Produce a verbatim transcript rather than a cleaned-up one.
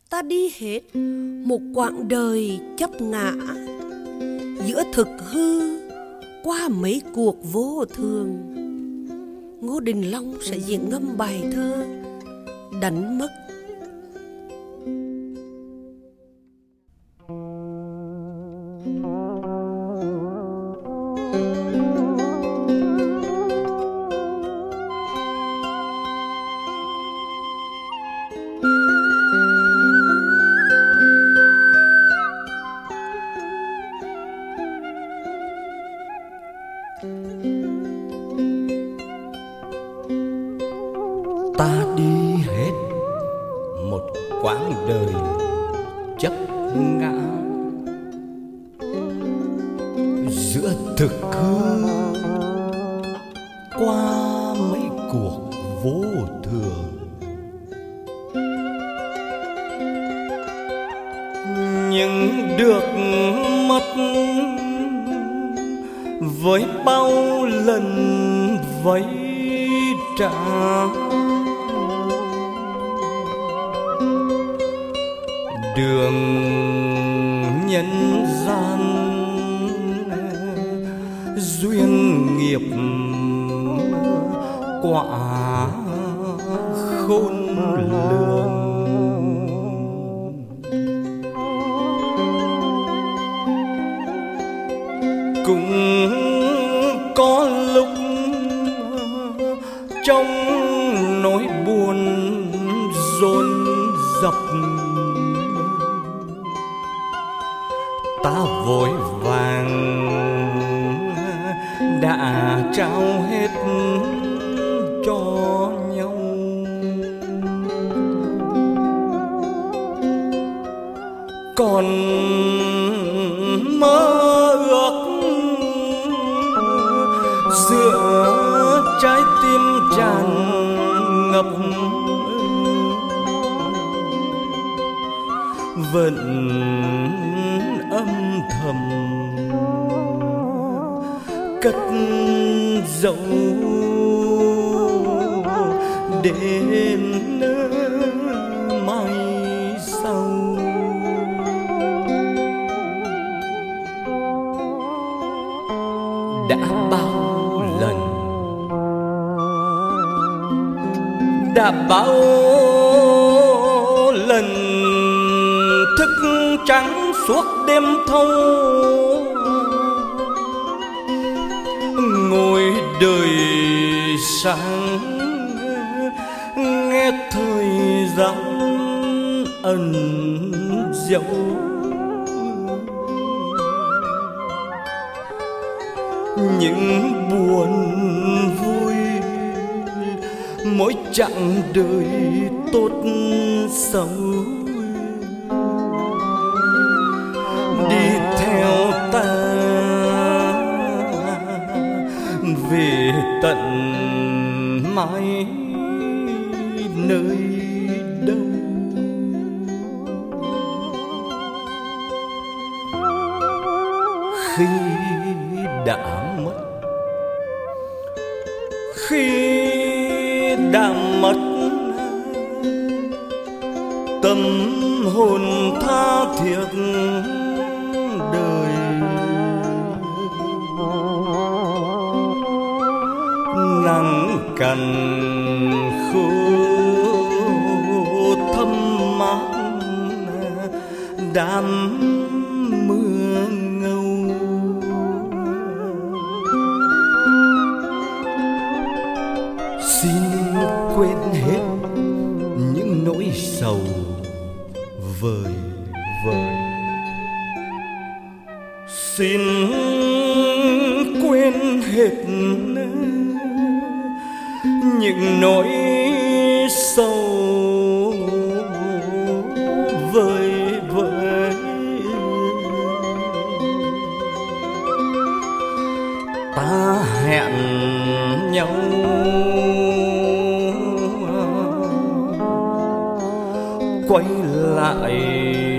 ta đi hết một quãng đời chấp ngã, giữa thực hư qua mấy cuộc vô thường. Ngô Đình Long sẽ diễn ngâm bài thơ Đánh mất. Ta đi hết một quãng đời chấp ngã, giữa thực hư qua mấy cuộc vô thường. Nhưng được mất với bao lần vẫy trả, đường nhân gian duyên nghiệp quả khôn lường. Cũng có lúc trong nỗi buồn dồn dập, ta vội vàng đã trao hết cho nhau. Còn mơ ước giữa trái tim tràn ngập, vẫn âm thầm cất giấu đến mai sau. Đã bao lần, đã bao lần thức trắng suốt đêm thâu, ngồi đời sáng nghe thời gian ẩn giấu. Những buồn vui mỗi chặng đời tốt xấu, đi theo ta về tận mãi nơi đâu. Khi đã mất, khi đã mất tâm hồn tha thiết đời, nắng cằn khô thâm mát đám mưa ngâu. Xin quên hết những nỗi sầu vời vợi, xin quên hết những nỗi sầu vời vợi. Ta hẹn nhau quay lại